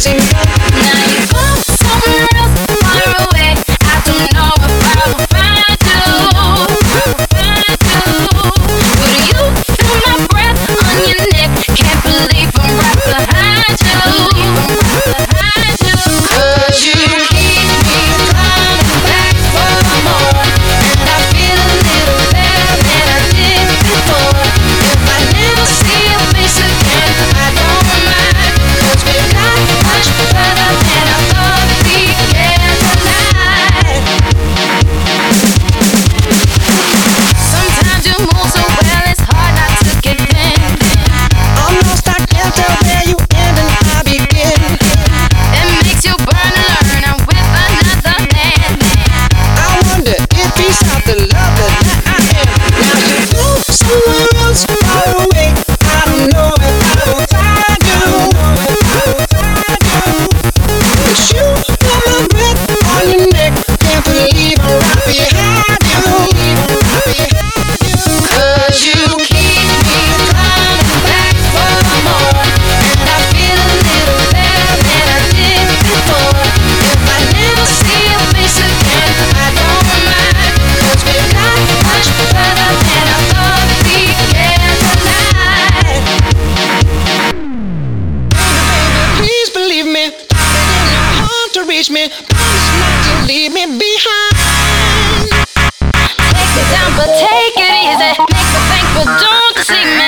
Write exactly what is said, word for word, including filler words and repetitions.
amazing girl. Now you go somewhere else, far away. I don't know if I will find you. Find you. But you feel my breath on your neck. Can't believe I'm right behind you. Behind you. 'Cause you keep me coming back for more, and I feel a little better than I did before. If I never see your face again, I don't mind, 'cause we got much better than I thought we can tonight. Sometimes you move so well, it's hard not to give in. I'm lost, I can't tell where you end and I begin. It makes you burn and learn. I'm with another man. I wonder if he's out the lover that I am. Now you go somewhere else, far away. I don't know if I will find you. But you feel my breath on your neck. Can't believe I'm right behind you. 'Cause you keep me coming back for more, and I feel a little better than I did before. If I never see your face again, I don't mind, 'cause we got much better than I thought we can tonight. Please believe me, it's hard to reach me. Promise not to leave me behind. Take it down, but take it easy. Make me think, but don't deceive me.